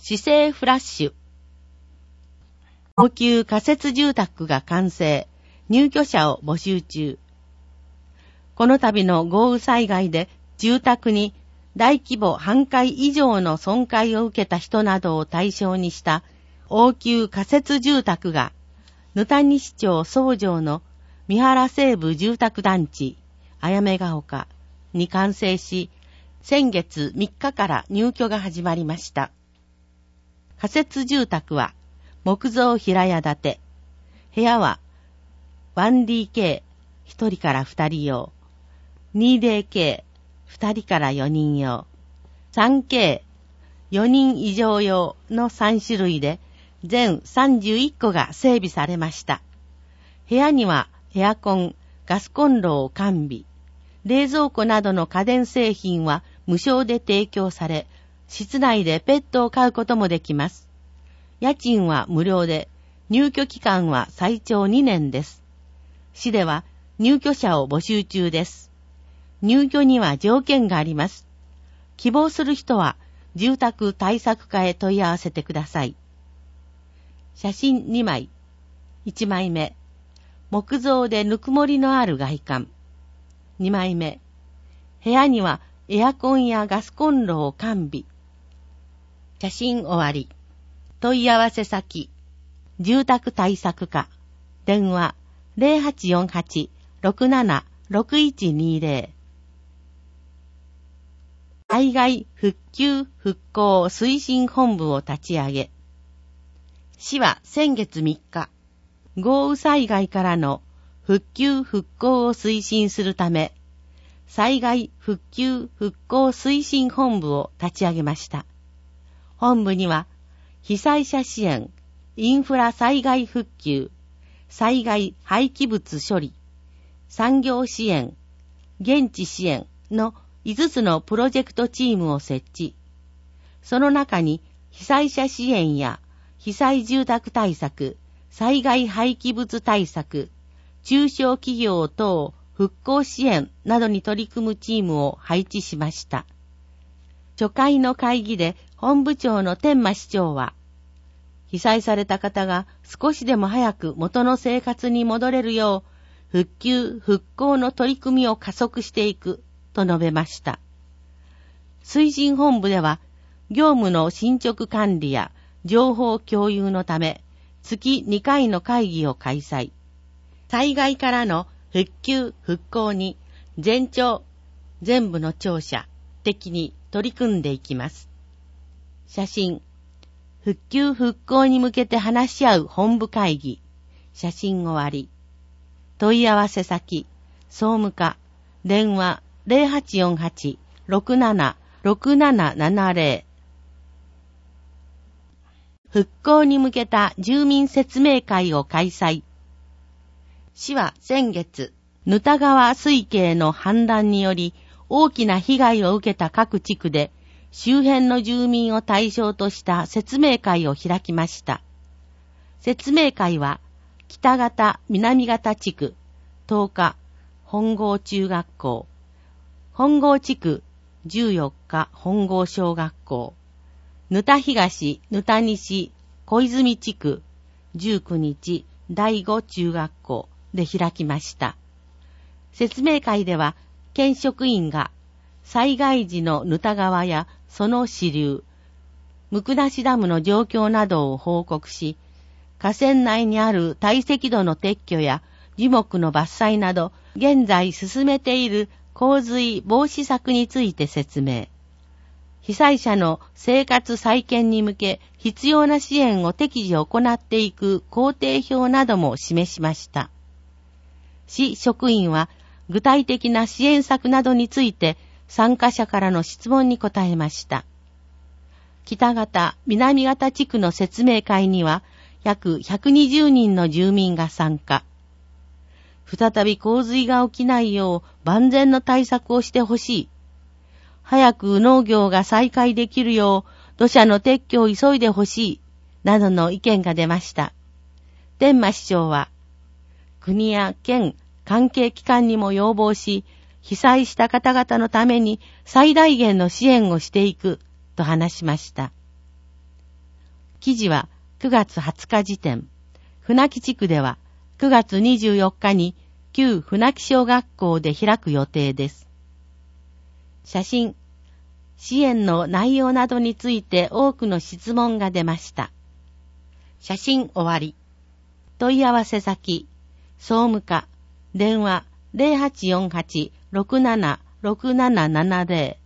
市政フラッシュ。高級仮設住宅が完成。入居者を募集中。この度の豪雨災害で住宅に大規模半壊以上の損壊を受けた人などを対象にした応急仮設住宅が、沼谷市町総城の三原西部住宅団地、あやめが丘に完成し、先月3日から入居が始まりました。仮設住宅は木造平屋建て、部屋は 1DK、1人から2人用、2DK、2人から4人用、3K、4人以上用の3種類で、全31個が整備されました。部屋にはエアコン、ガスコンロを完備、冷蔵庫などの家電製品は無償で提供され、室内でペットを飼うこともできます。家賃は無料で、入居期間は最長2年です。市では入居者を募集中です。入居には条件があります。希望する人は住宅対策課へ問い合わせてください。写真2枚。1枚目。木造でぬくもりのある外観。2枚目。部屋にはエアコンやガスコンロを完備。写真終わり。問い合わせ先。住宅対策課。電話 0848-676120。災害復旧復興推進本部を立ち上げ。市は先月3日、豪雨災害からの復旧復興を推進するため、災害復旧復興推進本部を立ち上げました。本部には、被災者支援、インフラ災害復旧、災害廃棄物処理、産業支援、現地支援の5つのプロジェクトチームを設置。その中に被災者支援や被災住宅対策、災害廃棄物対策、中小企業等復興支援などに取り組むチームを配置しました。初回の会議で本部長の天満市長は、被災された方が少しでも早く元の生活に戻れるよう、復旧・復興の取り組みを加速していくと述べました。推進本部では、業務の進捗管理や情報共有のため、月2回の会議を開催。災害からの復旧・復興に全部の庁舎的に取り組んでいきます。写真。復旧・復興に向けて話し合う本部会議。写真終わり。問い合わせ先。総務課。電話0848-676770。復興に向けた住民説明会を開催。市は先月、沼田川水系の氾濫により大きな被害を受けた各地区で周辺の住民を対象とした説明会を開きました。説明会は北方南方地区10日本郷中学校、本郷地区14日本郷小学校、沼田東沼田西小泉地区19日第5中学校で開きました。説明会では県職員が災害時の沼田川やその支流、向無ダムの状況などを報告し、河川内にある堆積土の撤去や樹木の伐採など、現在進めている洪水防止策について説明。被災者の生活再建に向け必要な支援を適時行っていく工程表なども示しました。市職員は具体的な支援策などについて参加者からの質問に答えました。北方、南方地区の説明会には約120人の住民が参加。再び洪水が起きないよう万全の対策をしてほしい。早く農業が再開できるよう土砂の撤去を急いでほしい。などの意見が出ました。天満市長は、国や県、関係機関にも要望し、被災した方々のために最大限の支援をしていくと話しました。 記事は9月20日時点、船木地区では9月24日に旧船木小学校で開く予定です。写真、支援の内容などについて多くの質問が出ました。写真終わり。問い合わせ先、総務課、電話 0848-67-6770